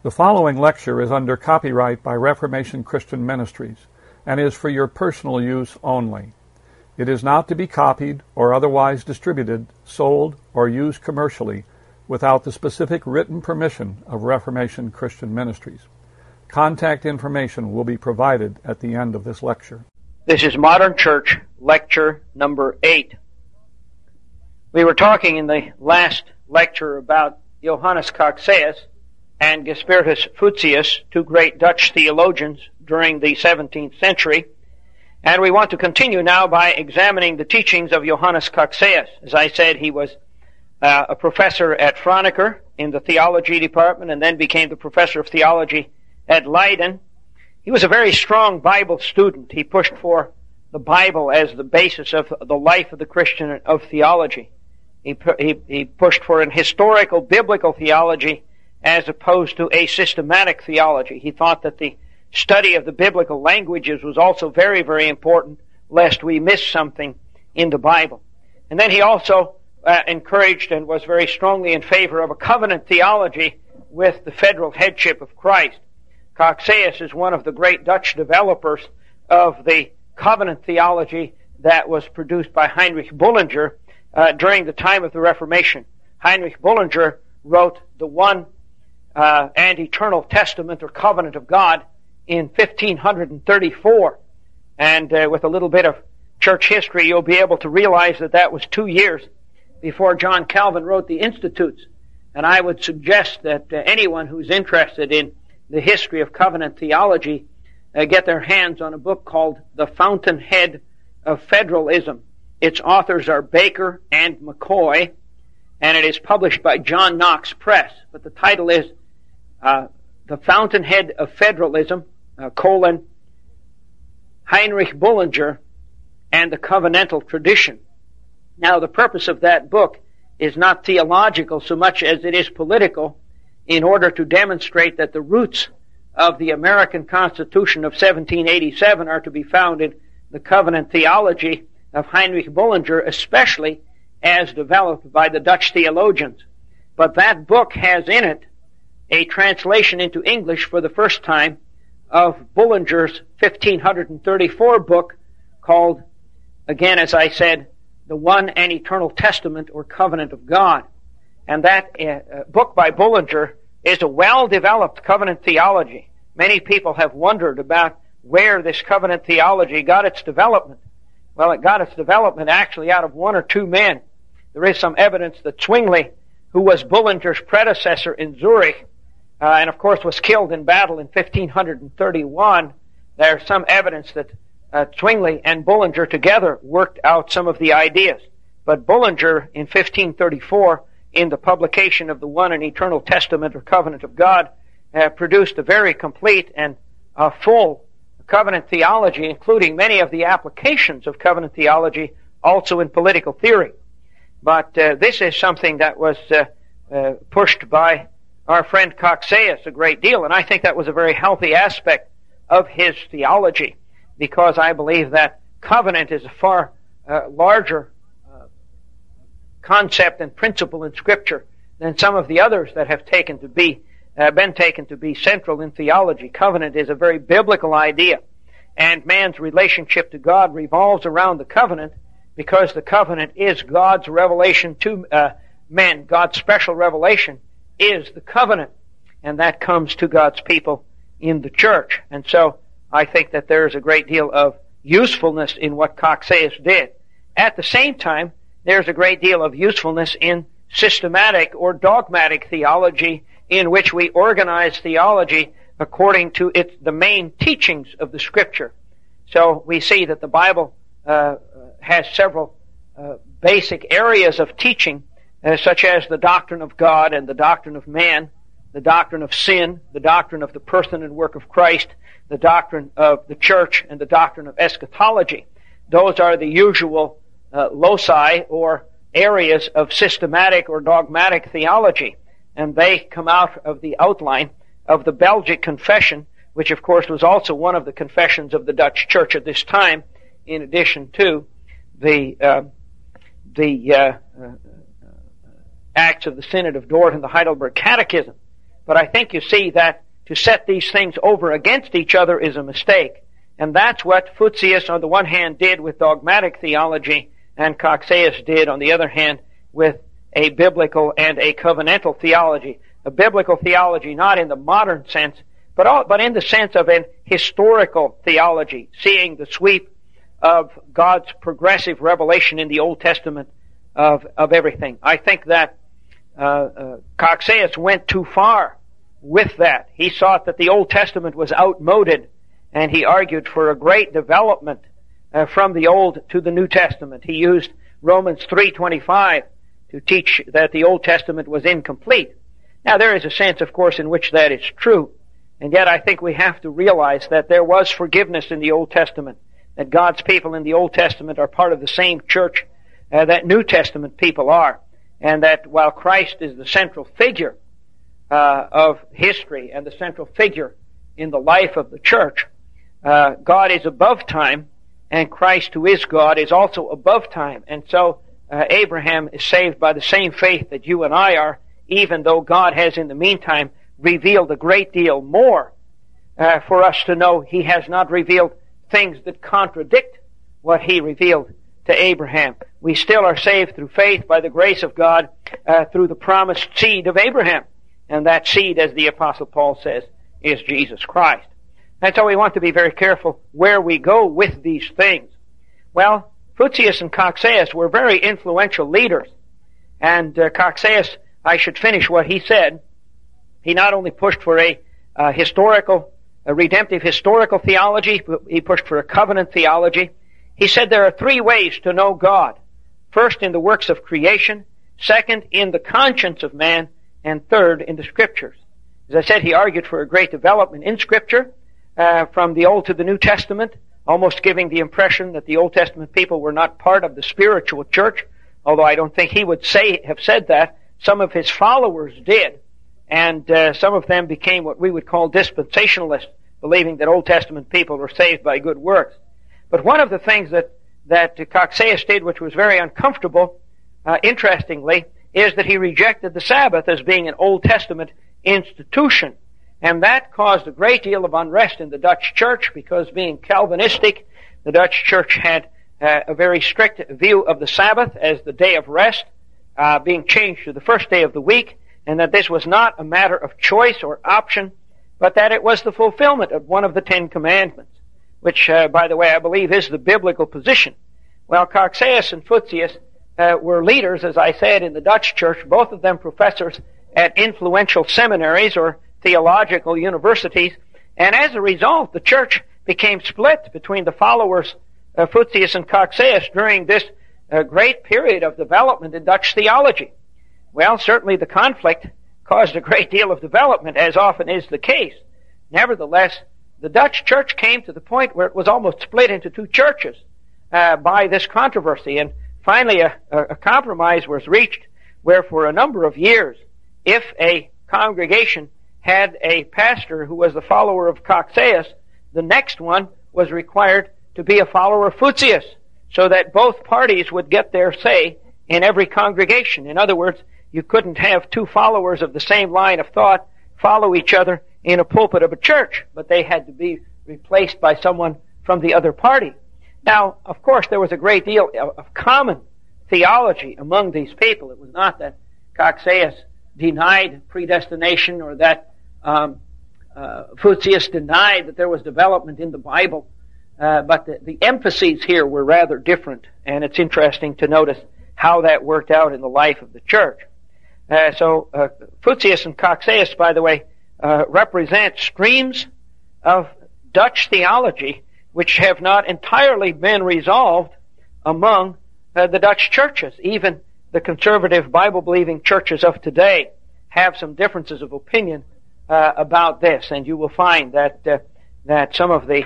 The following lecture is under copyright by Reformation Christian Ministries and is for your personal use only. It is not to be copied or otherwise distributed, sold, or used commercially without the specific written permission of Reformation Christian Ministries. Contact information will be provided at the end of this lecture. This is Modern Church, lecture number 8. We were talking in the last lecture about Johannes Cocceius and Gespertus Fuchsius, two great Dutch theologians during the 17th century. And we want to continue now by examining the teachings of Johannes Cocceius. As I said, he was a professor at Franeker in the theology department and then became the professor of theology at Leiden. He was a very strong Bible student. He pushed for the Bible as the basis of the life of the Christian of theology. He pushed for an historical biblical theology as opposed to a systematic theology. He thought that the study of the biblical languages was also very, very important, lest we miss something in the Bible. And then he also encouraged and was very strongly in favor of a covenant theology with the federal headship of Christ. Cocceius is one of the great Dutch developers of the covenant theology that was produced by Heinrich Bullinger during the time of the Reformation. Heinrich Bullinger wrote the one and eternal testament or covenant of God in 1534. And with a little bit of church history, you'll be able to realize that that was 2 years before John Calvin wrote the Institutes. And I would suggest that anyone who's interested in the history of covenant theology get their hands on a book called The Fountainhead of Federalism. Its authors are Baker and McCoy, and it is published by John Knox Press. But the title is The Fountainhead of Federalism, Heinrich Bullinger and the Covenantal Tradition. Now, the purpose of that book is not theological so much as it is political, in order to demonstrate that the roots of the American Constitution of 1787 are to be found in the covenant theology of Heinrich Bullinger, especially as developed by the Dutch theologians. But that book has in it a translation into English for the first time of Bullinger's 1534 book called, again, as I said, The One and Eternal Testament or Covenant of God. And that book by Bullinger is a well-developed covenant theology. Many people have wondered about where this covenant theology got its development. Well, it got its development actually out of one or two men. There is some evidence that Zwingli, who was Bullinger's predecessor in Zurich, and of course was killed in battle in 1531, there's some evidence that Zwingli and Bullinger together worked out some of the ideas. But Bullinger in 1534, in the publication of the One and Eternal Testament or Covenant of God, produced a very complete and full covenant theology, including many of the applications of covenant theology also in political theory. But this is something that was pushed by our friend Cocceius a great deal, and I think that was a very healthy aspect of his theology, because I believe that covenant is a far larger concept and principle in Scripture than some of the others that have been taken to be central in theology. Covenant is a very biblical idea, and man's relationship to God revolves around the covenant, because the covenant is God's revelation to men. God's special revelation is the covenant, and that comes to God's people in the church. And so I think that there is a great deal of usefulness in what Cocceius did. At the same time, there's a great deal of usefulness in systematic or dogmatic theology, in which we organize theology according to the main teachings of the Scripture. So we see that the Bible has several basic areas of teaching, such as the doctrine of God and the doctrine of man, the doctrine of sin, the doctrine of the person and work of Christ, the doctrine of the church, and the doctrine of eschatology. Those are the usual loci or areas of systematic or dogmatic theology, and they come out of the outline of the Belgic Confession, which of course was also one of the confessions of the Dutch Church at this time, in addition to the Acts of the Synod of Dort and the Heidelberg Catechism. But I think you see that to set these things over against each other is a mistake. And that's what Futsius on the one hand did with dogmatic theology, and Coxaeus did on the other hand with a biblical and a covenantal theology. A biblical theology not in the modern sense, but in the sense of an historical theology, seeing the sweep of God's progressive revelation in the Old Testament of everything. I think that Coxaeus went too far with that. He thought that the Old Testament was outmoded, and he argued for a great development from the Old to the New Testament. He used Romans 3:25 to teach that the Old Testament was incomplete. Now, there is a sense, of course, in which that is true, and yet I think we have to realize that there was forgiveness in the Old Testament, that God's people in the Old Testament are part of the same church that New Testament people are, and that while Christ is the central figure of history and the central figure in the life of the church, God is above time, and Christ, who is God, is also above time. And so Abraham is saved by the same faith that you and I are, even though God has in the meantime revealed a great deal more for us to know. He has not revealed things that contradict what he revealed to Abraham. We still are saved through faith by the grace of God through the promised seed of Abraham. And that seed, as the Apostle Paul says, is Jesus Christ. And so we want to be very careful where we go with these things. Well, Futsius and Coxaeus were very influential leaders. And Coxaeus, I should finish what he said. He not only pushed for a redemptive historical theology, but he pushed for a covenant theology. He said there are three ways to know God. First, in the works of creation. Second, in the conscience of man. And third, in the Scriptures. As I said, he argued for a great development in Scripture, from the Old to the New Testament, almost giving the impression that the Old Testament people were not part of the spiritual church, although I don't think he would have said that. Some of his followers did, and some of them became what we would call dispensationalists, believing that Old Testament people were saved by good works. But one of the things that Coxaeus did, which was very uncomfortable, interestingly, is that he rejected the Sabbath as being an Old Testament institution. And that caused a great deal of unrest in the Dutch church, because being Calvinistic, the Dutch church had a very strict view of the Sabbath as the day of rest, being changed to the first day of the week, and that this was not a matter of choice or option, but that it was the fulfillment of one of the 10 Commandments, which, by the way, I believe is the biblical position. Well, Coxaeus and Futsius were leaders, as I said, in the Dutch church, both of them professors at influential seminaries or theological universities, and as a result, the church became split between the followers of Futsius and Coxaeus during this great period of development in Dutch theology. Well, certainly the conflict caused a great deal of development, as often is the case. Nevertheless, the Dutch church came to the point where it was almost split into two churches by this controversy, and finally a compromise was reached where for a number of years, if a congregation had a pastor who was the follower of Coxaeus, the next one was required to be a follower of Futsius, so that both parties would get their say in every congregation. In other words, you couldn't have two followers of the same line of thought follow each other in a pulpit of a church, but they had to be replaced by someone from the other party. Now, of course, there was a great deal of common theology among these people. It was not that Coxaeus denied predestination or that Futsius denied that there was development in the Bible, but the emphases here were rather different, and it's interesting to notice how that worked out in the life of the church. So Futsius and Coxaeus, by the way, represent streams of Dutch theology which have not entirely been resolved among the Dutch churches. Even the conservative Bible-believing churches of today have some differences of opinion about this, and you will find that some of the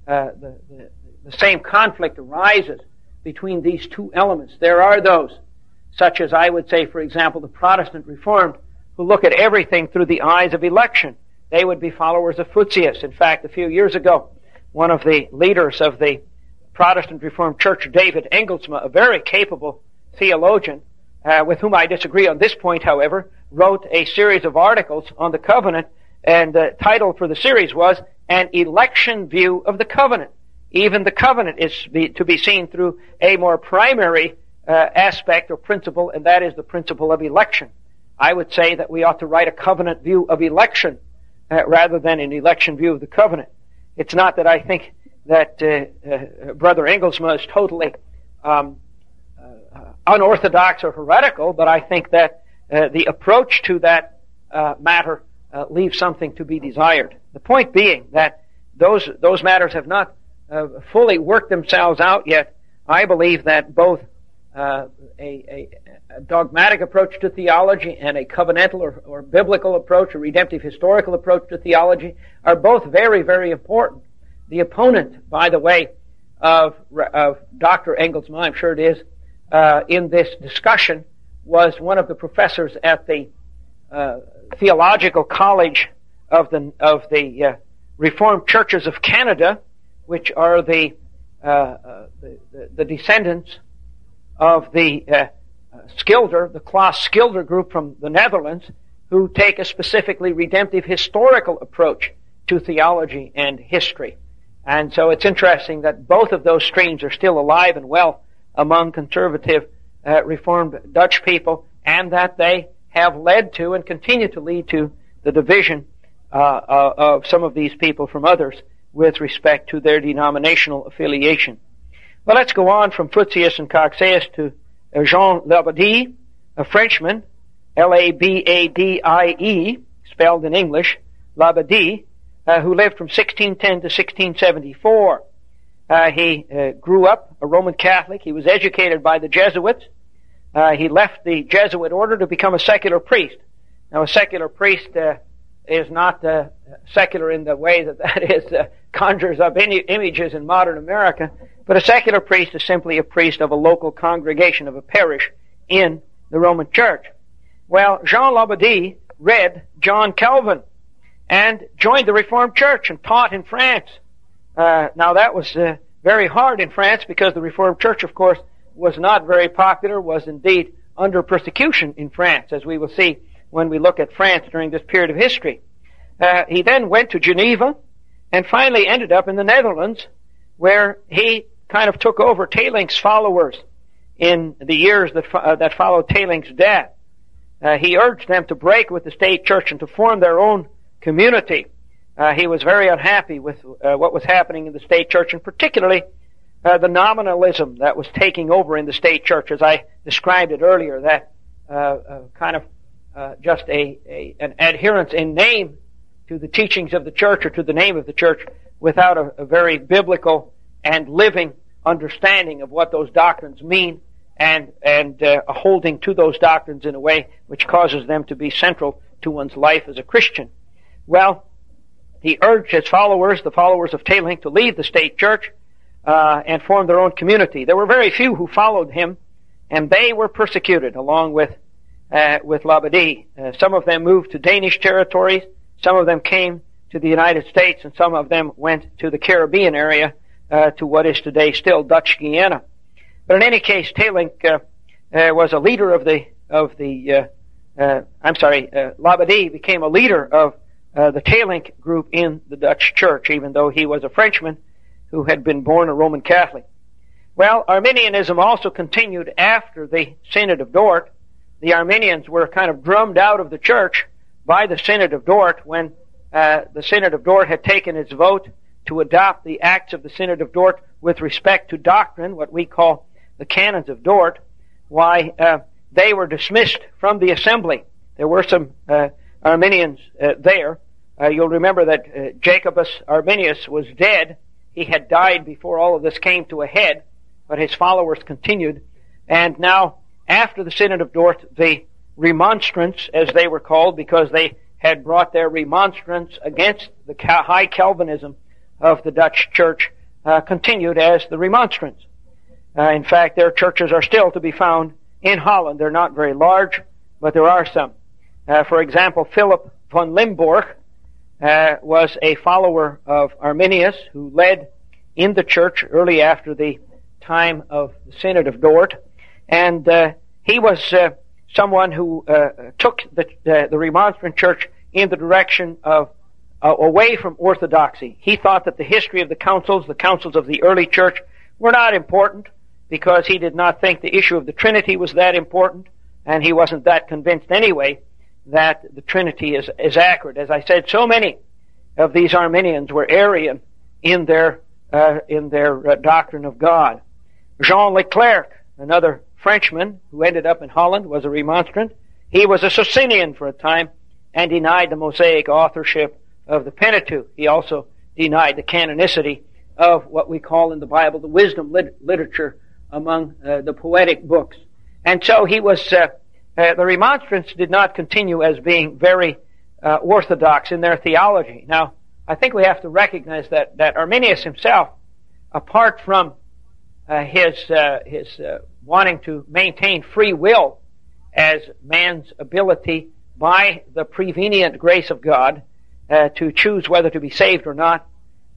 same conflict arises between these two elements. There are those, such as I would say, for example, the Protestant Reformed, who look at everything through the eyes of election. They would be followers of Futsius. In fact, a few years ago, one of the leaders of the Protestant Reformed Church, David Engelsma, a very capable theologian, with whom I disagree on this point, however, wrote a series of articles on the covenant, and the title for the series was An Election View of the Covenant. Even the covenant is to be seen through a more primary aspect or principle, and that is the principle of election. I would say that we ought to write a covenant view of election rather than an election view of the covenant. It's not that I think that Brother Engelsma is totally unorthodox or heretical, but I think that the approach to that matter leaves something to be desired. The point being that those matters have not fully worked themselves out yet. I believe that both a dogmatic approach to theology and a covenantal or biblical approach, a redemptive historical approach to theology, are both very, very important. The opponent, by the way, of Dr. Engelsma, I'm sure it is, in this discussion, was one of the professors at the Theological College of the Reformed Churches of Canada, which are the descendants of the Schilder, the Klaas Schilder group from the Netherlands, who take a specifically redemptive historical approach to theology and history. And so it's interesting that both of those streams are still alive and well among conservative Reformed Dutch people, and that they have led to and continue to lead to the division of some of these people from others with respect to their denominational affiliation. Well, let's go on from Futsius and Cocceius to Jean Labadie, a Frenchman, Labadie, spelled in English, Labadie, who lived from 1610 to 1674. He grew up a Roman Catholic. He was educated by the Jesuits. He left the Jesuit order to become a secular priest. Now, a secular priest is not secular in the way that is conjures up images in modern America, but a secular priest is simply a priest of a local congregation of a parish in the Roman Church. Well, Jean Labadie read John Calvin and joined the Reformed Church and taught in France. Now, that was very hard in France because the Reformed Church, of course, was not very popular, was indeed under persecution in France, as we will see when we look at France during this period of history. He then went to Geneva and finally ended up in the Netherlands, where he kind of took over Telink's followers in the years that followed Telink's death. He urged them to break with the state church and to form their own community. He was very unhappy with what was happening in the state church, and particularly the nominalism that was taking over in the state church, as I described it earlier, that just an adherence in name to the teachings of the church or to the name of the church without a very biblical and living understanding of what those doctrines mean and a holding to those doctrines in a way which causes them to be central to one's life as a Christian. Well, he urged his followers, the followers of Telink, to leave the state church and form their own community. There were very few who followed him, and they were persecuted along with Labadie. Some of them moved to Danish territories, some of them came to the United States, and some of them went to the Caribbean area, to what is today still Dutch Guiana. But in any case, Telink was a leader Labadie became a leader of the Telink group in the Dutch church, even though he was a Frenchman who had been born a Roman Catholic. Well, Arminianism also continued after the Synod of Dort. The Arminians were kind of drummed out of the church by the Synod of Dort when the Synod of Dort had taken its vote to adopt the Acts of the Synod of Dort with respect to doctrine, what we call the Canons of Dort. Why, they were dismissed from the assembly. There were some Arminians there. You'll remember that Jacobus Arminius was dead. He had died before all of this came to a head, but his followers continued. And now, after the Synod of Dort, the Remonstrants, as they were called, because they had brought their remonstrance against the high Calvinism of the Dutch church, continued as the Remonstrants. In fact, their churches are still to be found in Holland. They're not very large, but there are some. For example, Philip von Limburg was a follower of Arminius who led in the church early after the time of the Synod of Dort, and he was someone who took the Remonstrant Church in the direction of away from orthodoxy. He thought that the history of the councils of the early church, were not important, because he did not think the issue of the Trinity was that important, and he wasn't that convinced anyway that the Trinity is accurate. As I said, so many of these Arminians were Arian in their doctrine of God. Jean Leclerc, another Frenchman who ended up in Holland, was a Remonstrant. He was a Socinian for a time and denied the Mosaic authorship of the Pentateuch. He also denied the canonicity of what we call in the Bible the wisdom literature among the poetic books. And so he was, the Remonstrants did not continue as being very orthodox in their theology. Now, I think we have to recognize that Arminius himself, apart from his wanting to maintain free will as man's ability by the prevenient grace of God to choose whether to be saved or not,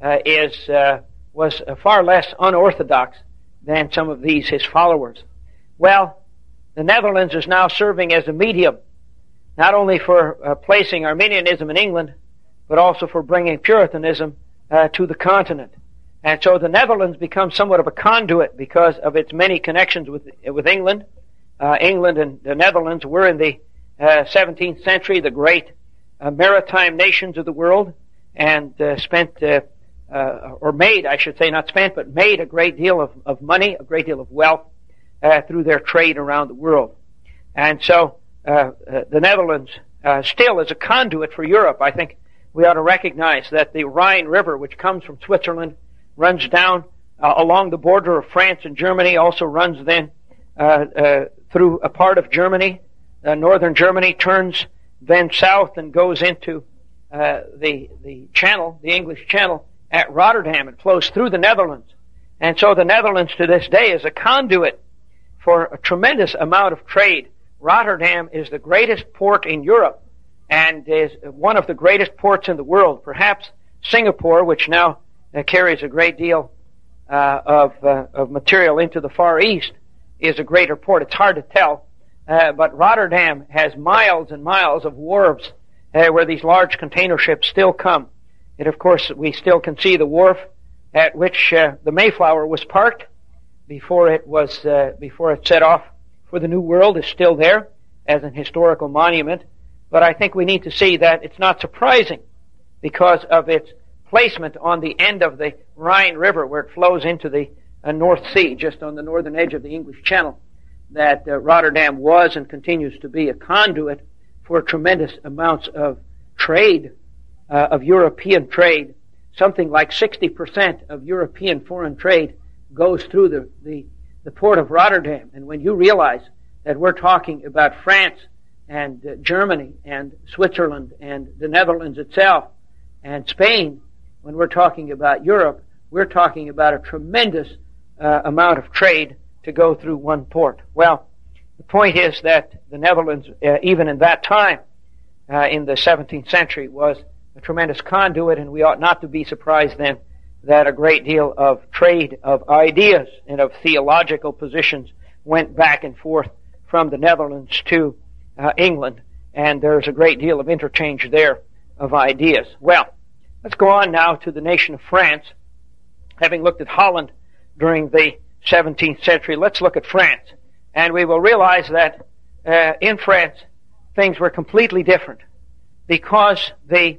was far less unorthodox than some of these his followers. Well, the Netherlands is now serving as a medium, not only for placing Arminianism in England, but also for bringing Puritanism to the continent. And so the Netherlands becomes somewhat of a conduit because of its many connections with England. England and the Netherlands were in the 17th century the great maritime nations of the world, and made a great deal of money, a great deal of wealth through their trade around the world. And so the Netherlands still is a conduit for Europe. I think we ought to recognize that the Rhine River, which comes from Switzerland, runs down along the border of France and Germany, also runs then through a part of Germany. Northern Germany turns then south and goes into the channel, the English Channel, at Rotterdam, and flows through the Netherlands. And so the Netherlands to this day is a conduit for a tremendous amount of trade. Rotterdam is the greatest port in Europe and is one of the greatest ports in the world. Perhaps Singapore, which now carries a great deal of material into the Far East, is a greater port. It's hard to tell, but Rotterdam has miles and miles of wharves where these large container ships still come. And of course, we still can see the wharf at which the Mayflower was parked before it set off for the New World is still there as an historical monument. But I think we need to see that it's not surprising because of its placement on the end of the Rhine River where it flows into the North Sea, just on the northern edge of the English Channel, that Rotterdam was and continues to be a conduit for tremendous amounts of trade, of European trade. Something like 60% of European foreign trade goes through the port of Rotterdam. And when you realize that we're talking about France and Germany and Switzerland and the Netherlands itself and Spain, when we're talking about Europe, we're talking about a tremendous amount of trade to go through one port. Well, the point is that the Netherlands, even in that time, in the 17th century, was a tremendous conduit, and we ought not to be surprised then that a great deal of trade of ideas and of theological positions went back and forth from the Netherlands to England, and there's a great deal of interchange there of ideas. Well, let's go on now to the nation of France. Having looked at Holland during the 17th century, let's look at France. And we will realize that in France, things were completely different because the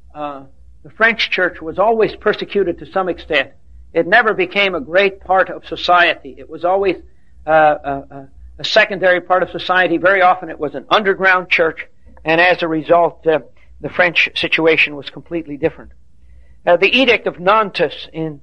French church was always persecuted to some extent. It never became a great part of society. It was always a secondary part of society. Very often it was an underground church, and as a result, the French situation was completely different. The Edict of Nantes in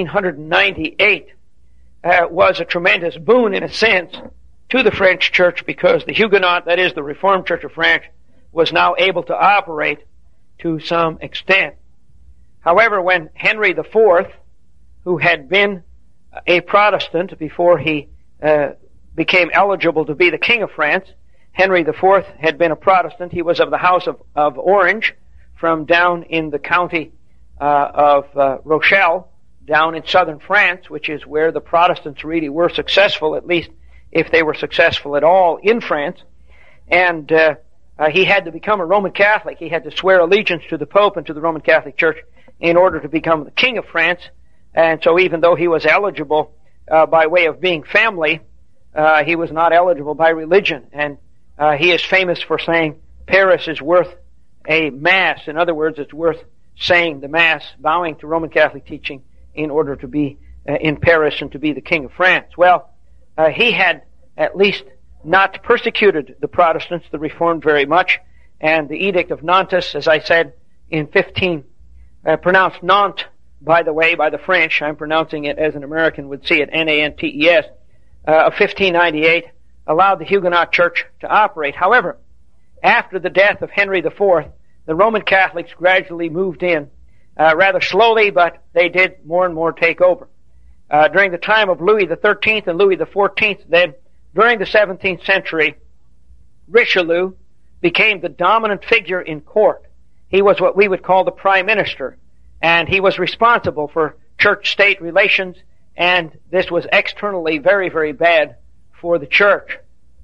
1598 was a tremendous boon, in a sense, to the French church because the Huguenot, that is the Reformed Church of France, was now able to operate to some extent. However, when Henry IV, who had been a Protestant before he became eligible to be the King of France, Henry IV had been a Protestant. He was of the House of Orange from down in the county of Rochelle, down in southern France, which is where the Protestants really were successful, at least if they were successful at all in France. And he had to become a Roman Catholic. He had to swear allegiance to the Pope and to the Roman Catholic Church in order to become the King of France. And so even though he was eligible by way of being family, he was not eligible by religion. And he is famous for saying, Paris is worth a Mass. In other words, it's worth saying the Mass, bowing to Roman Catholic teaching in order to be in Paris and to be the King of France. Well, he had at least not persecuted the Protestants, the Reformed, very much. And the Edict of Nantes, as I said, in pronounced Nantes, by the way, by the French, I'm pronouncing it as an American would see it, Nantes, of 1598, allowed the Huguenot Church to operate. However, after the death of Henry IV, the Roman Catholics gradually moved in, rather slowly, but they did more and more take over. During the time of Louis XIII and Louis XIV, then, during the 17th century, Richelieu became the dominant figure in court. He was what we would call the prime minister, and he was responsible for church-state relations, and this was externally very, very bad for the church.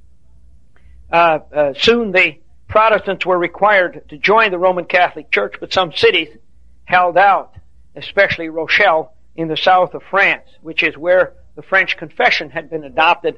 Soon the Protestants were required to join the Roman Catholic Church, but some cities held out, especially Rochelle in the south of France, which is where the French Confession had been adopted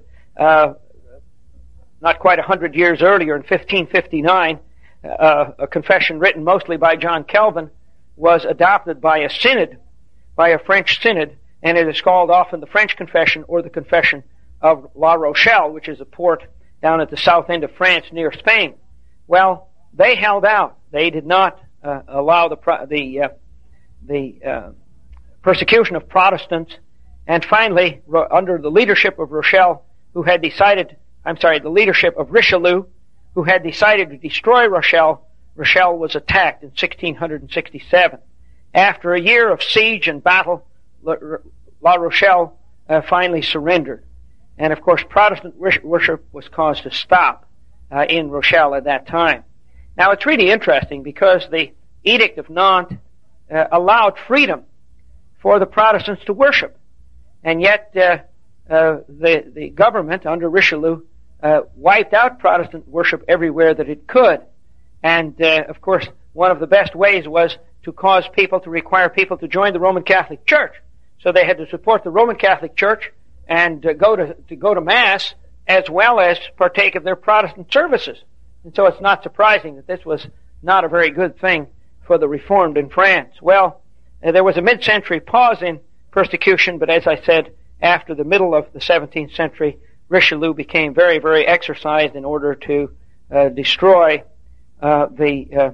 not quite 100 years earlier, in 1559. A confession written mostly by John Calvin was adopted by a synod, by a French synod, and it is called often the French Confession or the Confession of La Rochelle, which is a port down at the south end of France near Spain. Well, they held out. They did not allow the persecution of Protestants, and finally, under the leadership of the leadership of Richelieu, who had decided to destroy Rochelle, Rochelle was attacked in 1667. After a year of siege and battle, La Rochelle finally surrendered. And of course, Protestant worship was caused to stop in Rochelle at that time. Now, it's really interesting because the Edict of Nantes allowed freedom for the Protestants to worship. And yet, the government under Richelieu wiped out Protestant worship everywhere that it could. And, of course, one of the best ways was to require people to join the Roman Catholic Church. So they had to support the Roman Catholic Church and go to Mass as well as partake of their Protestant services. And so it's not surprising that this was not a very good thing for the Reformed in France. Well, there was a mid-century pause in persecution, but as I said, after the middle of the 17th century, Richelieu became very, very exercised in order to destroy the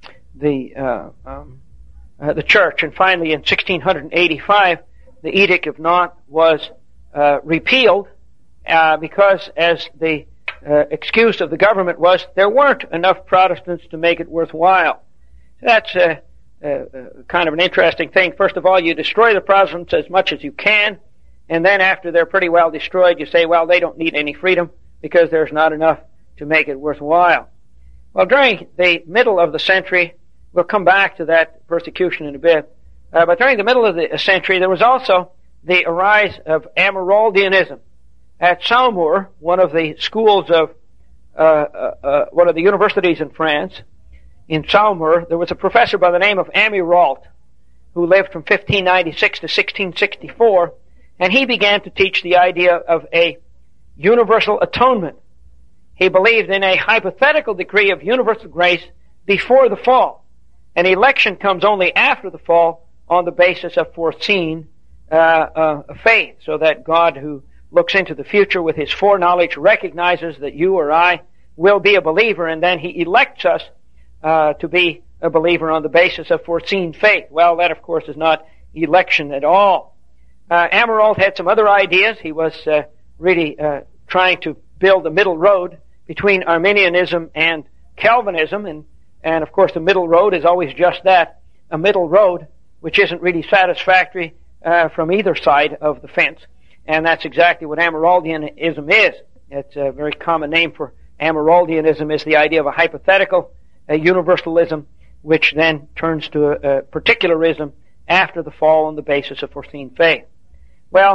church. And finally, in 1685, the Edict of Nantes was repealed because, as the excuse of the government was, there weren't enough Protestants to make it worthwhile. That's kind of an interesting thing. First of all, you destroy the Protestants as much as you can, and then after they're pretty well destroyed, you say, well, they don't need any freedom because there's not enough to make it worthwhile. Well, during the middle of the century, we'll come back to that persecution in a bit, but during the middle of the century, there was also the arise of Amyraldianism. At Saumur, one of the schools of one of the universities in France, in Saumur, there was a professor by the name of Amirault, who lived from 1596 to 1664, and he began to teach the idea of a universal atonement. He believed in a hypothetical decree of universal grace before the fall. An election comes only after the fall on the basis of foreseen faith, so that God, who looks into the future with his foreknowledge, recognizes that you or I will be a believer, and then he elects us to be a believer on the basis of foreseen faith. Well, that, of course, is not election at all. Amirault had some other ideas. He was really trying to build a middle road between Arminianism and Calvinism, and of course the middle road is always just that, a middle road which isn't really satisfactory from either side of the fence. And that's exactly what Amyraldianism is. It's a very common name for Amyraldianism, is the idea of a hypothetical universalism, which then turns to a particularism after the fall on the basis of foreseen faith. Well,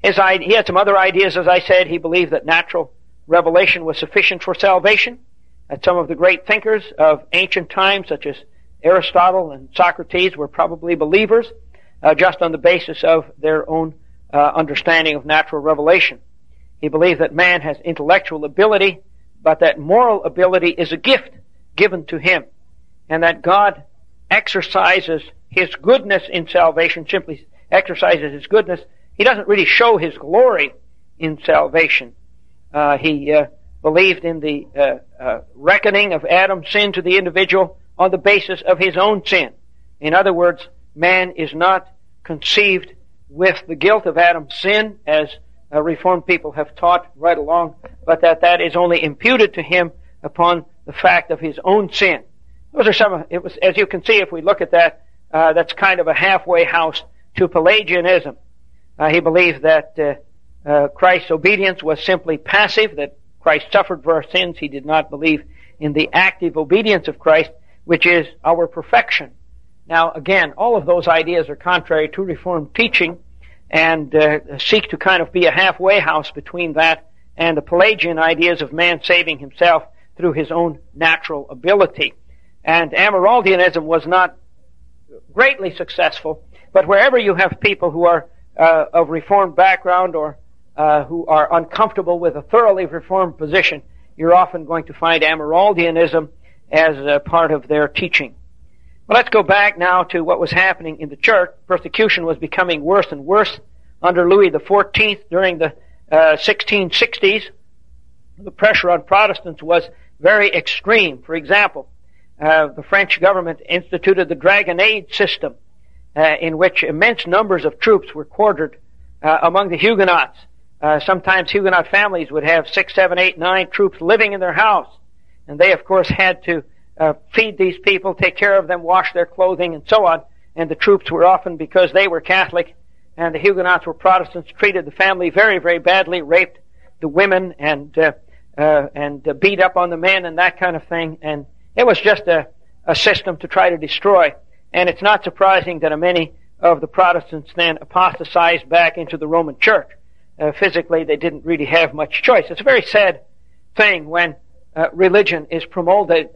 He had some other ideas, as I said. He believed that natural revelation was sufficient for salvation. That some of the great thinkers of ancient times, such as Aristotle and Socrates, were probably believers just on the basis of their own understanding of natural revelation. He believed that man has intellectual ability, but that moral ability is a gift given to him, and that God exercises His goodness in salvation, simply exercises His goodness. He doesn't really show His glory in salvation. He believed in the reckoning of Adam's sin to the individual on the basis of his own sin. In other words, man is not conceived with the guilt of Adam's sin, as Reformed people have taught right along, but that is only imputed to him upon the fact of his own sin. Those are as you can see, if we look at that, that's kind of a halfway house to Pelagianism. He believed that Christ's obedience was simply passive, that Christ suffered for our sins. He did not believe in the active obedience of Christ, which is our perfection. Now, again, all of those ideas are contrary to Reformed teaching and seek to kind of be a halfway house between that and the Pelagian ideas of man saving himself through his own natural ability. And Amyraldianism was not greatly successful, but wherever you have people who are of Reformed background or who are uncomfortable with a thoroughly Reformed position, you're often going to find Amyraldianism as a part of their teaching. Well, let's go back now to what was happening in the church. Persecution was becoming worse and worse under Louis XIV during the 1660s. The pressure on Protestants was very extreme. For example, the French government instituted the Dragonnade system, in which immense numbers of troops were quartered among the Huguenots. Sometimes Huguenot families would have 6, 7, 8, 9 troops living in their house. And they, of course, had to feed these people, take care of them, wash their clothing, and so on. And the troops were often, because they were Catholic and the Huguenots were Protestants, treated the family very, very badly, raped the women, and beat up on the men and that kind of thing. And it was just a system to try to destroy. And it's not surprising that many of the Protestants then apostatized back into the Roman Church. Physically, they didn't really have much choice. It's a very sad thing when religion is promoted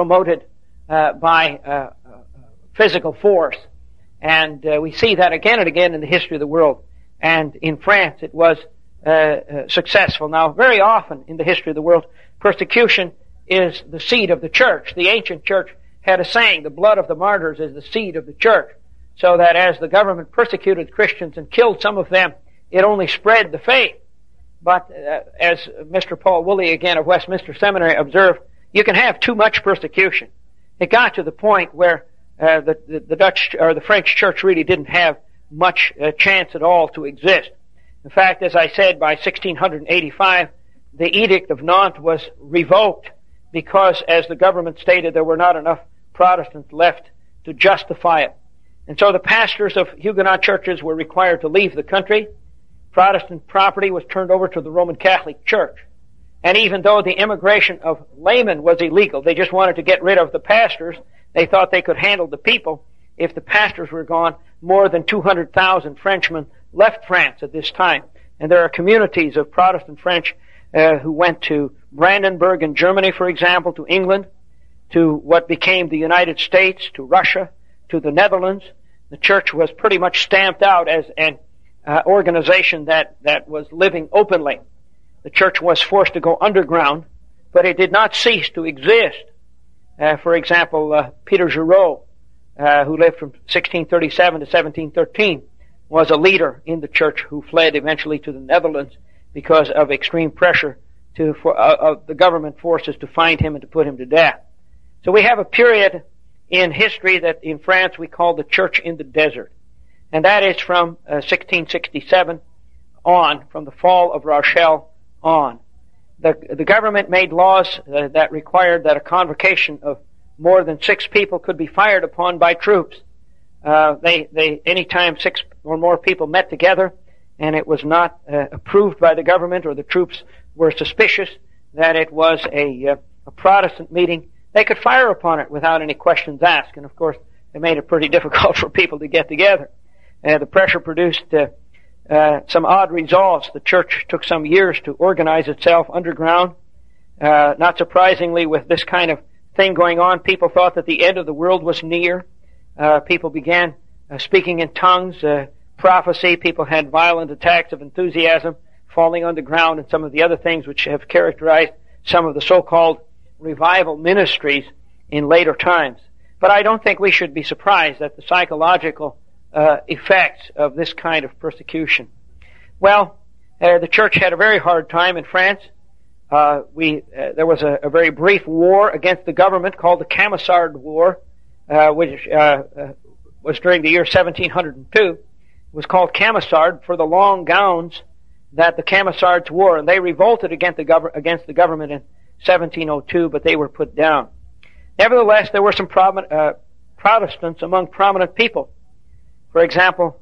by physical force. And we see that again and again in the history of the world. And in France, it was successful. Now, very often in the history of the world, persecution is the seed of the church. The ancient church had a saying, the blood of the martyrs is the seed of the church. So that as the government persecuted Christians and killed some of them, it only spread the faith. But as Mr. Paul Woolley, again, of Westminster Seminary, observed, you can have too much persecution. It got to the point where the Dutch or the French church really didn't have much chance at all to exist. In fact, as I said, by 1685, the Edict of Nantes was revoked because, as the government stated, there were not enough Protestants left to justify it. And so the pastors of Huguenot churches were required to leave the country. Protestant property was turned over to the Roman Catholic Church. And even though the immigration of laymen was illegal, they just wanted to get rid of the pastors. They thought they could handle the people. If the pastors were gone, more than 200,000 Frenchmen left France at this time. And there are communities of Protestant French who went to Brandenburg in Germany, for example, to England, to what became the United States, to Russia, to the Netherlands. The church was pretty much stamped out as an organization that was living openly. The church was forced to go underground, but it did not cease to exist. For example, Peter Giraud, who lived from 1637 to 1713, was a leader in the church who fled eventually to the Netherlands because of extreme pressure of the government forces to find him and to put him to death. So we have a period in history that in France we call the church in the desert. And that is from 1667 on, from the fall of Rochelle on. The government made laws that required that a convocation of more than 6 people could be fired upon by troops. Anytime 6 or more people met together and it was not approved by the government, or the troops were suspicious that it was a Protestant meeting, they could fire upon it without any questions asked. And of course, it made it pretty difficult for people to get together. The pressure produced some odd resolves. The church took some years to organize itself underground. Not surprisingly, with this kind of thing going on, people thought that the end of the world was near. People began speaking in tongues, prophecy. People had violent attacks of enthusiasm, falling on the ground, and some of the other things which have characterized some of the so-called revival ministries in later times. But I don't think we should be surprised at the psychological effects of this kind of persecution. Well, the church had a very hard time in France. There was a very brief war against the government called the Camisard War, which was during the year 1702. It was called Camisard for the long gowns that the Camisards wore, and they revolted against the government in 1702, but they were put down. Nevertheless, there were some Protestants among prominent people. For example,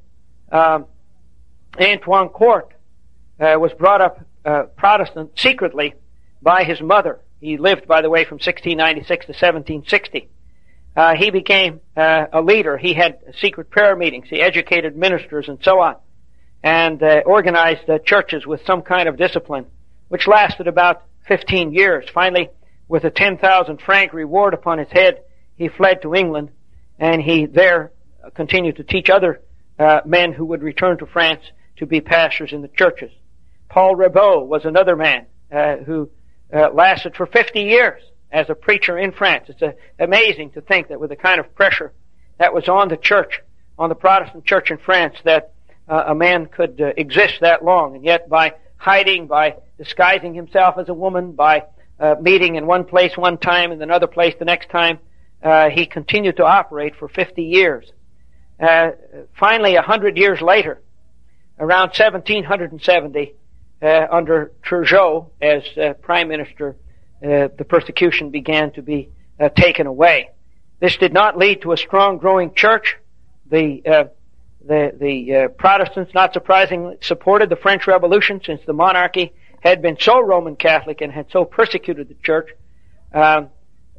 Antoine Court was brought up Protestant secretly by his mother. He lived, by the way, from 1696 to 1760. He became a leader. He had secret prayer meetings. He educated ministers and so on, and organized churches with some kind of discipline, which lasted about 15 years. Finally, with a 10,000 franc reward upon his head, he fled to England, and he there continued to teach other men who would return to France to be pastors in the churches. Paul Rebaud was another man who lasted for 50 years as a preacher in France. It's amazing to think that with the kind of pressure that was on the church, on the Protestant church in France, that a man could exist that long, and yet by hiding, by disguising himself as a woman, by meeting in one place one time and another place the next time, he continued to operate for 50 years. Finally, 100 years later, around 1770, under Turgot as prime minister, the persecution began to be taken away. This did not lead to a strong growing church. The Protestants, not surprisingly, supported the French Revolution, since the monarchy had been so Roman Catholic and had so persecuted the church. A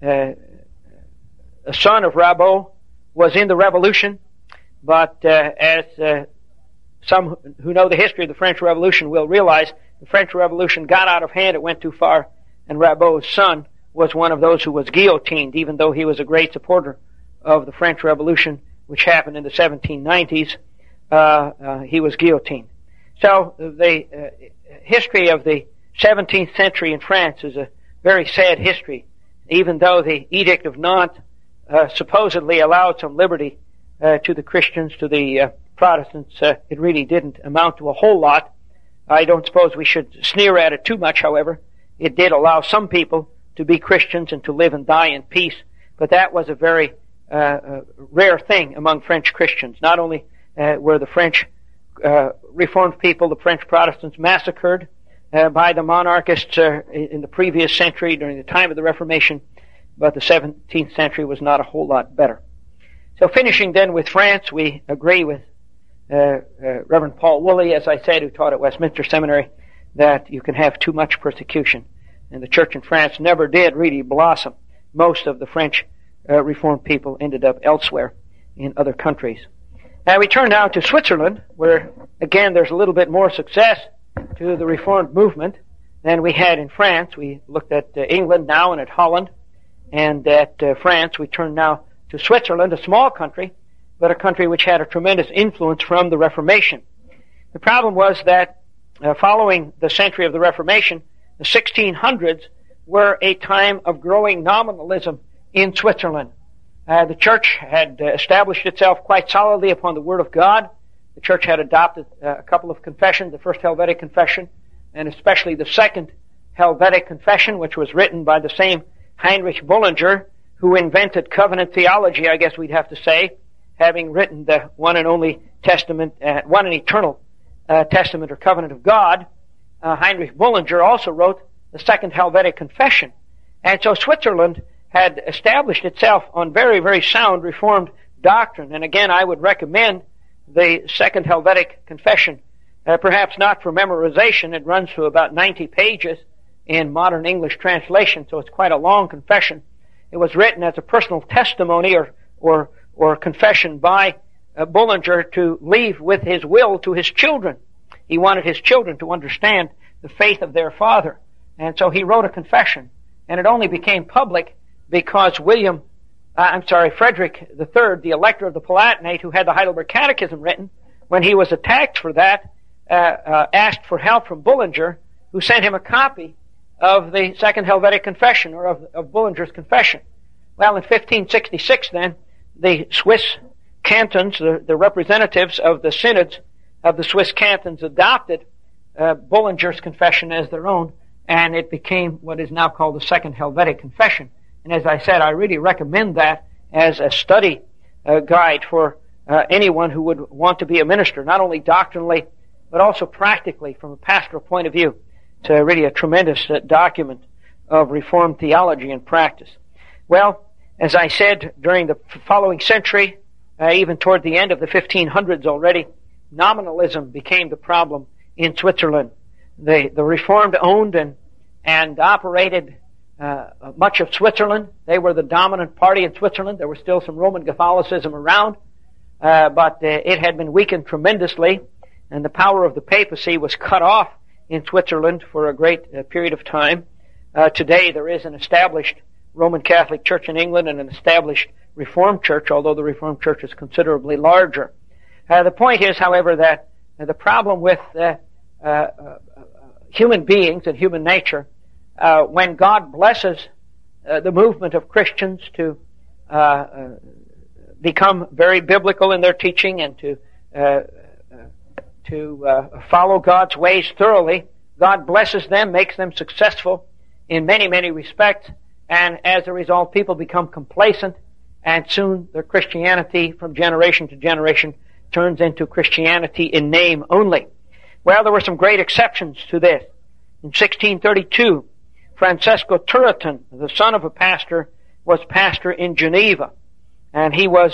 son of Rabaud was in the Revolution, but as some who know the history of the French Revolution will realize, the French Revolution got out of hand, it went too far, and Rabaud's son was one of those who was guillotined, even though he was a great supporter of the French Revolution, which happened in the 1790s. He was guillotined. So the history of the 17th century in France is a very sad history. Even though the Edict of Nantes supposedly allowed some liberty to the Christians, to the Protestants, it really didn't amount to a whole lot. I don't suppose we should sneer at it too much, however. It did allow some people to be Christians and to live and die in peace, but that was a very rare thing among French Christians. Not only were the French Reformed people, the French Protestants, massacred by the monarchists in the previous century during the time of the Reformation, but the 17th century was not a whole lot better. So finishing then with France, we agree with Reverend Paul Woolley, as I said, who taught at Westminster Seminary, that you can have too much persecution. And the church in France never did really blossom. Most of the French Reformed people ended up elsewhere in other countries. Now we turn now to Switzerland, where again there's a little bit more success to the Reformed movement than we had in France. We looked at England now and at Holland, and at France. We turn now to Switzerland, a small country, but a country which had a tremendous influence from the Reformation. The problem was that following the century of the Reformation, the 1600s were a time of growing nominalism in Switzerland. The church had established itself quite solidly upon the Word of God. The church had adopted a couple of confessions, the First Helvetic Confession, and especially the Second Helvetic Confession, which was written by the same Heinrich Bullinger, who invented covenant theology, I guess we'd have to say, having written the one and only testament, one and eternal testament or covenant of God. Heinrich Bullinger also wrote the Second Helvetic Confession. And so Switzerland had established itself on very, very sound Reformed doctrine. And again, I would recommend the Second Helvetic Confession, perhaps not for memorization. It runs to about 90 pages in modern English translation, so it's quite a long confession. It was written as a personal testimony or confession by Bullinger to leave with his will to his children. He wanted his children to understand the faith of their father. And so he wrote a confession. And it only became public because Frederick III, the Elector of the Palatinate, who had the Heidelberg Catechism written, when he was attacked for that, asked for help from Bullinger, who sent him a copy of the Second Helvetic Confession, or of Bullinger's Confession. Well, in 1566 then, the Swiss cantons, the representatives of the synods of the Swiss cantons, adopted Bullinger's Confession as their own, and it became what is now called the Second Helvetic Confession. And as I said, I really recommend that as a study guide for anyone who would want to be a minister, not only doctrinally, but also practically from a pastoral point of view. It's really a tremendous document of Reformed theology and practice. Well, as I said, during the following century, even toward the end of the 1500s already, nominalism became the problem in Switzerland. The Reformed owned and operated much of Switzerland. They were the dominant party in Switzerland. There was still some Roman Catholicism around, but it had been weakened tremendously, and the power of the papacy was cut off in Switzerland for a great period of time. Today there is an established Roman Catholic Church in England and an established Reformed Church, although the Reformed Church is considerably larger. The point is, however, that the problem with human beings and human nature, when God blesses the movement of Christians to become very biblical in their teaching and to follow God's ways thoroughly, God blesses them, makes them successful in many, many respects, and as a result, people become complacent, and soon their Christianity from generation to generation turns into Christianity in name only. Well, there were some great exceptions to this. In 1632, Francesco Turretin, the son of a pastor, was pastor in Geneva, and he was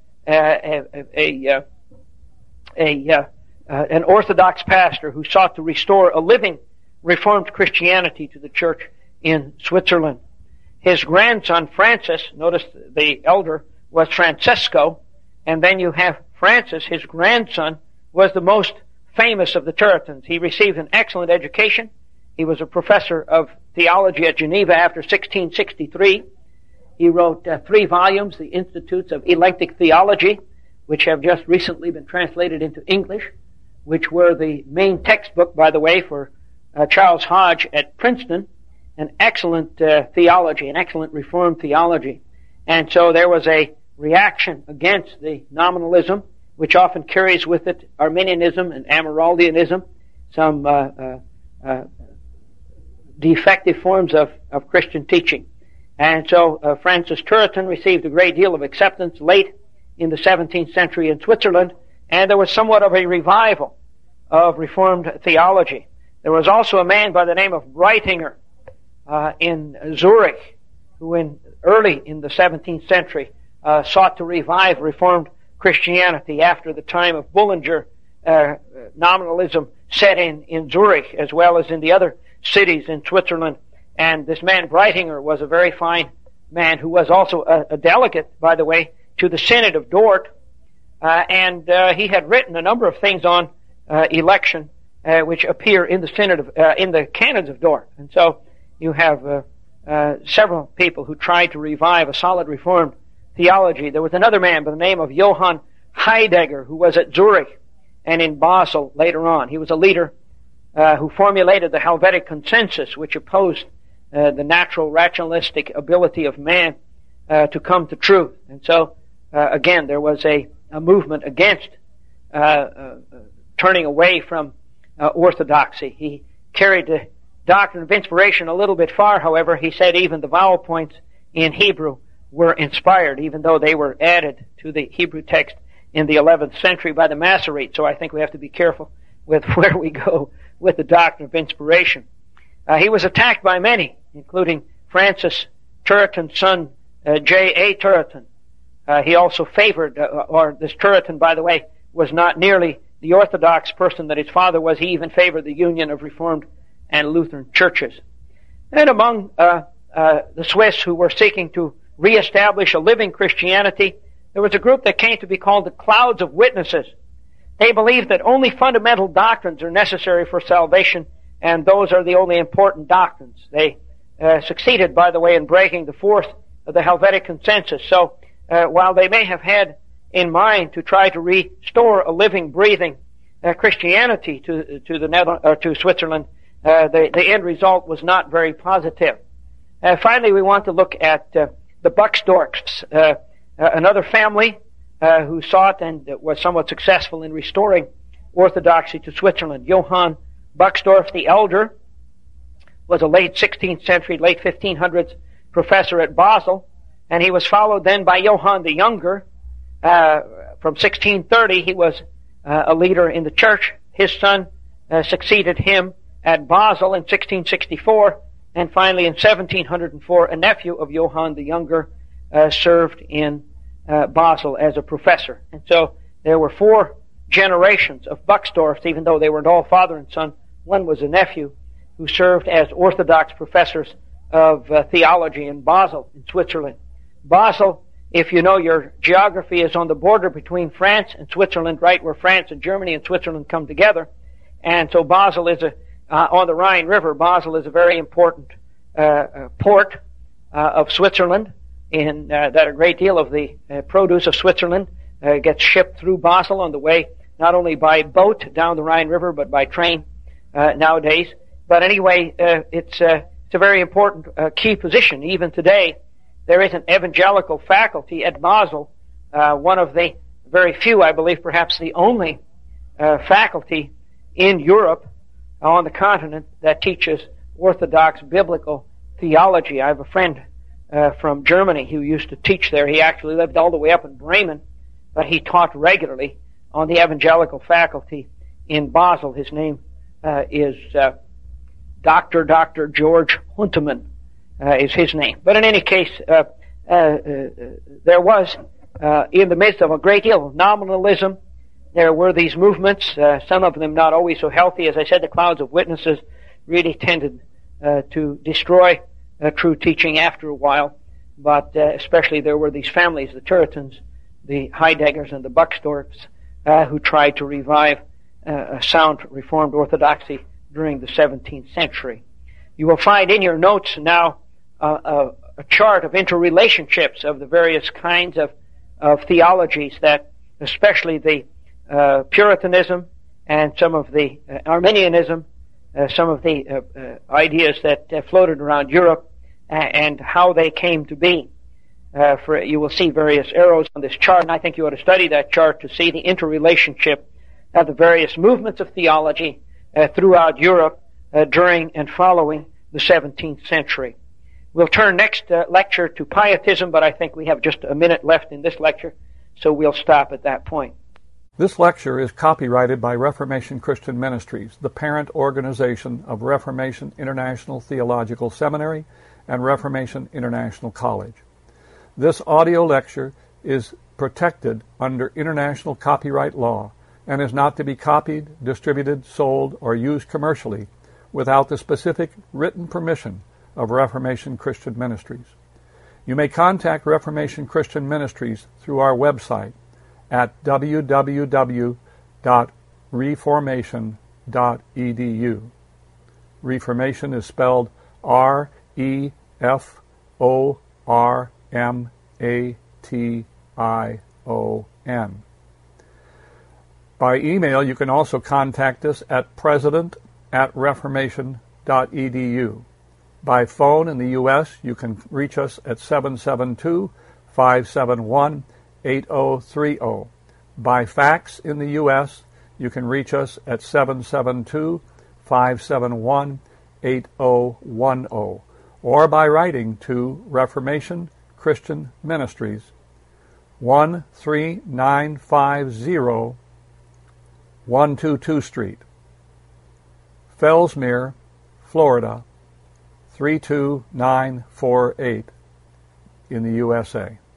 an Orthodox pastor who sought to restore a living Reformed Christianity to the church in Switzerland. His grandson, Francis, notice the elder was Francesco, and then you have Francis, his grandson, was the most famous of the Turretins. He received an excellent education. He was a professor of theology at Geneva after 1663. He wrote 3 volumes, the Institutes of Eclectic Theology, which have just recently been translated into English, which were the main textbook, by the way, for Charles Hodge at Princeton, an excellent theology, an excellent Reformed theology. And so there was a reaction against the nominalism, which often carries with it Arminianism and Amyraldianism, some defective forms of Christian teaching. And so Francis Turretin received a great deal of acceptance late in the 17th century in Switzerland, and there was somewhat of a revival of Reformed theology. There was also a man by the name of Breitinger in Zurich, who early in the 17th century sought to revive Reformed Christianity after the time of Bullinger. Nominalism set in Zurich as well as in the other cities in Switzerland. And this man Breitinger was a very fine man who was also a delegate, by the way, to the Synod of Dort. And he had written a number of things on election which appear in the in the Canons of Dort. And so you have several people who tried to revive a solid Reformed theology. There was another man by the name of Johann Heidegger, who was at Zurich and in Basel later on. He was a leader who formulated the Helvetic Consensus, which opposed the natural rationalistic ability of man to come to truth. And so, again, there was a movement against turning away from orthodoxy. He carried the doctrine of inspiration a little bit far, however. He said even the vowel points in Hebrew were inspired, even though they were added to the Hebrew text in the 11th century by the Masoretes. So I think we have to be careful with where we go with the doctrine of inspiration. He was attacked by many, including Francis Turretin's son, J.A. Turretin. He also favored, this Turretin, by the way, was not nearly the orthodox person that his father was. He even favored the union of Reformed and Lutheran churches. And among the Swiss who were seeking to reestablish a living Christianity, there was a group that came to be called the Clouds of Witnesses. They believe that only fundamental doctrines are necessary for salvation, and those are the only important doctrines. They succeeded, by the way, in breaking the fourth of the Helvetic Consensus. So while they may have had in mind to try to restore a living, breathing Christianity to Switzerland, the end result was not very positive. Finally, we want to look at the Buxdorfs, another family who sought and was somewhat successful in restoring orthodoxy to Switzerland. Johann Buxdorf the Elder was a late 16th century, late 1500s professor at Basel, and he was followed then by Johann the Younger. From 1630, he was a leader in the church. His son succeeded him at Basel in 1664, and finally in 1704, a nephew of Johann the Younger served in Basel as a professor. And so there were 4 generations of Buxdorfs, even though they weren't all father and son. One was a nephew who served as Orthodox professors of theology in Basel, in Switzerland. Basel, if you know your geography, is on the border between France and Switzerland, right where France and Germany and Switzerland come together. And so Basel is on the Rhine River. Basel is a very important port of Switzerland, in that a great deal of the produce of Switzerland gets shipped through Basel on the way, not only by boat down the Rhine River, but by train nowadays. But anyway, it's a very important key position. Even today, there is an evangelical faculty at Basel, one of the very few, I believe perhaps the only faculty in Europe, on the continent, that teaches Orthodox biblical theology. I have a friend from Germany who used to teach there. He actually lived all the way up in Bremen, but he taught regularly on the evangelical faculty in Basel. His name is Dr. George Huntemann is his name. But in any case, there was, in the midst of a great deal of nominalism, there were these movements, some of them not always so healthy. As I said, the clouds of witnesses really tended to destroy true teaching after a while. But especially there were these families, the Turretons, the Heideggers, and the Buxdorfs, who tried to revive a sound Reformed orthodoxy during the 17th century. You will find in your notes now a chart of interrelationships of the various kinds of theologies that, especially the Puritanism and some of the Arminianism, some of the ideas that floated around Europe, and how they came to be. You will see various arrows on this chart, and I think you ought to study that chart to see the interrelationship of the various movements of theology throughout Europe during and following the 17th century. We'll turn next lecture to Pietism, but I think we have just a minute left in this lecture, so we'll stop at that point. This lecture is copyrighted by Reformation Christian Ministries, the parent organization of Reformation International Theological Seminary and Reformation International College. This audio lecture is protected under international copyright law and is not to be copied, distributed, sold, or used commercially without the specific written permission of Reformation Christian Ministries. You may contact Reformation Christian Ministries through our website at www.reformation.edu. Reformation is spelled REFORMATION. By email, you can also contact us at president@reformation.edu. By phone in the U.S., you can reach us at 772-571-8030. By fax in the U.S., you can reach us at 772-571-8010, or by writing to Reformation Christian Ministries, 13950 122 Street, Fellsmere, Florida, 32948 in the USA.